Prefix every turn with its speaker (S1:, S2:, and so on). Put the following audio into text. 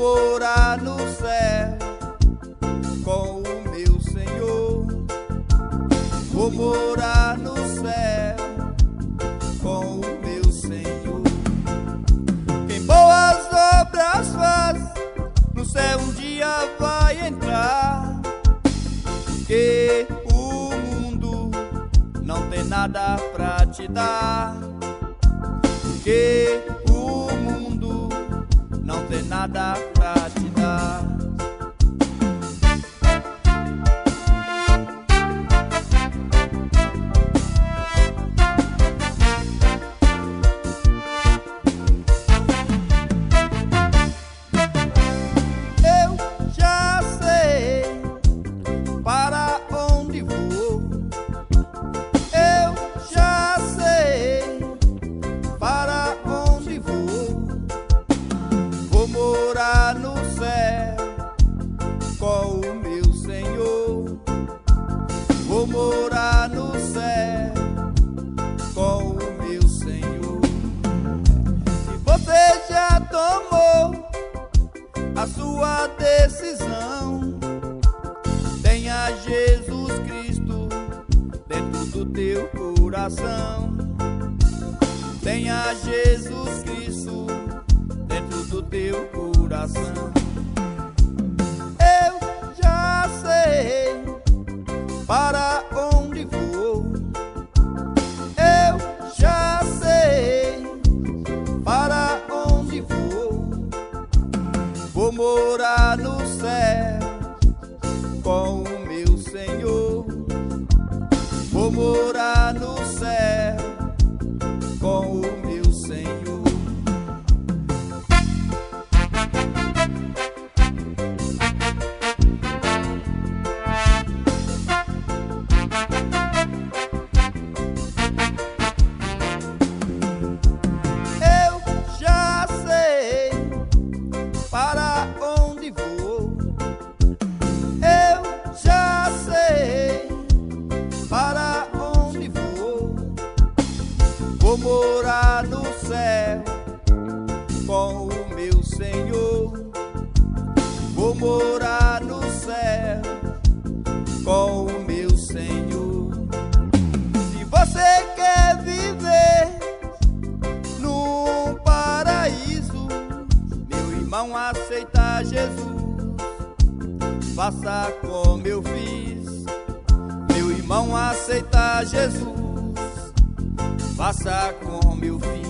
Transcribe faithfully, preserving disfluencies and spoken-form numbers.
S1: morar no céu com o meu Senhor. Vou morar no céu com o meu Senhor. Quem boas obras faz, no céu um dia vai entrar. Porque o mundo não tem nada pra te dar. Porque o mundo não tem nada pra te dar. Eu já sei para onde vou. Eu já sei para onde vou. Vou morar no céu com o meu Senhor. Vou morar no céu com o meu Senhor. Se você já tomou a sua decisão, tenha Jesus Cristo dentro do teu coração. Tenha Jesus Cristo dentro do teu coração. Eu já sei para onde vou. Eu já sei para onde vou. Vou morar no céu com o meu Senhor. Vou morar no céu com o meu Senhor. Eu já sei para onde vou. Eu já sei para onde vou. Vou morar no céu com o meu Senhor. Vou morar no céu com o meu Senhor. Se você quer viver num paraíso, meu irmão, aceita Jesus. Faça como eu fiz. Meu irmão, aceita Jesus. Faça como eu fiz.